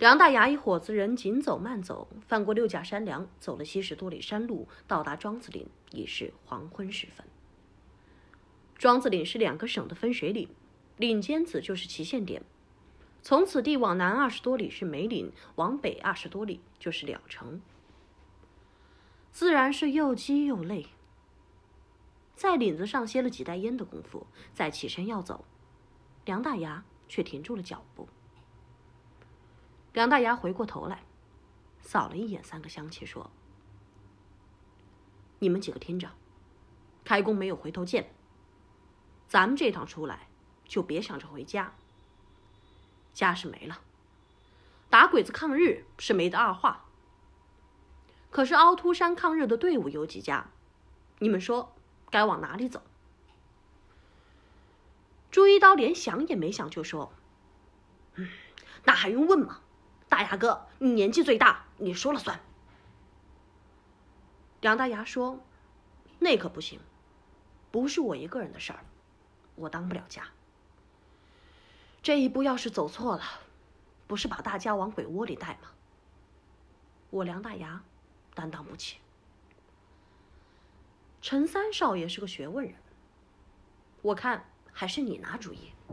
梁大牙一伙子人紧走慢走，翻过6架山梁，走了70多里山路，到达庄子岭已是黄昏时分。庄子岭是2个省的分水岭，岭尖子就是起限点。从此地往南20多里是梅岭，往北20多里就是了城。自然是又饥又累。在岭子上歇了几袋烟的功夫，再起身要走，梁大牙却停住了脚步。梁大牙回过头来，扫了一眼3个乡亲，说：“你们几个听着，开弓没有回头箭。咱们这趟出来，就别想着回家。家是没了，打鬼子抗日是没得二话。可是凹凸山抗日的队伍有几家？你们说该往哪里走？”朱一刀连想也没想就说：“那还用问吗？大牙哥，你年纪最大，你说了算。”梁大牙说：“那可不行，不是我一个人的事儿，我当不了家。这一步要是走错了，不是把大家往鬼窝里带吗？我梁大牙担当不起。陈三少爷是个学问人，我看还是你拿主意。”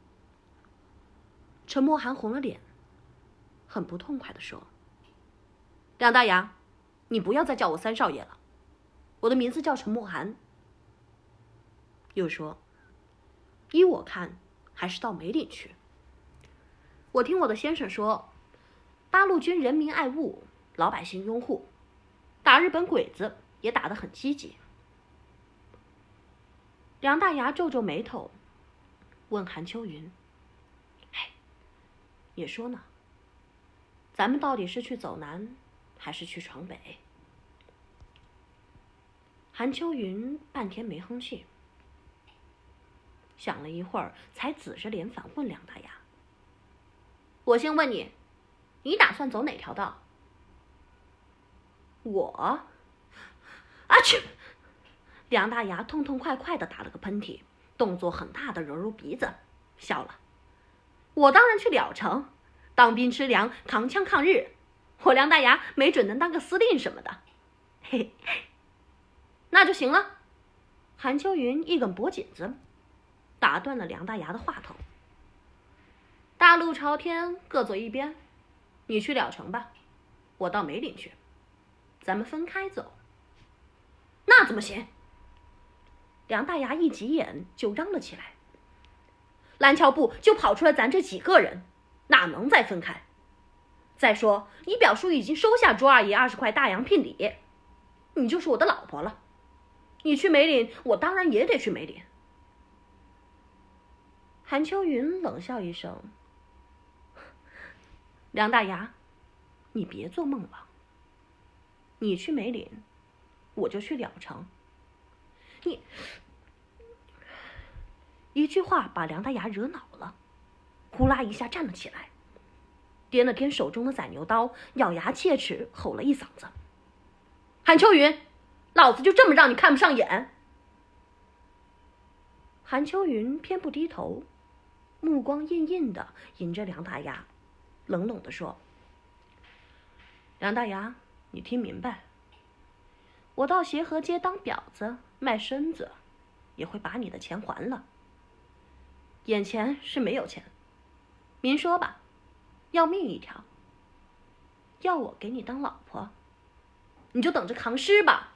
陈默涵红了脸，很不痛快地说：“梁大牙，你不要再叫我三少爷了，我的名字叫陈默涵。”又说：“依我看，还是到梅岭去。我听我的先生说，八路军人民爱物，老百姓拥护，打日本鬼子也打得很积极。”梁大牙皱皱眉头，问韩秋云：“也说呢，咱们到底是去走南，还是去闯北？”韩秋云半天没哼气，想了一会儿，才紫着脸反问梁大牙：“我先问你，你打算走哪条道？”我，啊去！梁大牙痛痛快快地打了个喷嚏，动作很大的揉揉鼻子，笑了：“我当然去了城，当兵吃粮，扛枪抗日。我梁大牙没准能当个司令什么的。”嘿嘿，那就行了。韩秋云一梗脖颈子，打断了梁大牙的话头：“大路朝天，各走一边。你去了城吧，我到梅岭去，咱们分开走。”那怎么行？梁大牙一急眼就嚷了起来：“蓝桥部就跑出来咱这几个人，哪能再分开？再说你表叔已经收下朱二爷20块大洋聘礼，你就是我的老婆了。你去梅岭，我当然也得去梅岭。”韩秋云冷笑一声：“梁大牙，你别做梦了。你去梅岭，我就去了城。你……”一句话把梁大牙惹恼了，呼啦一下站了起来，掂了掂手中的宰牛刀，咬牙切齿吼了一嗓子：“韩秋云，老子就这么让你看不上眼！”韩秋云偏不低头，目光硬硬的迎着梁大牙，冷冷的说：“梁大牙，你听明白，我到协和街当婊子卖身子，也会把你的钱还了。眼前是没有钱，明说吧，要命一条。要我给你当老婆，你就等着扛尸吧。”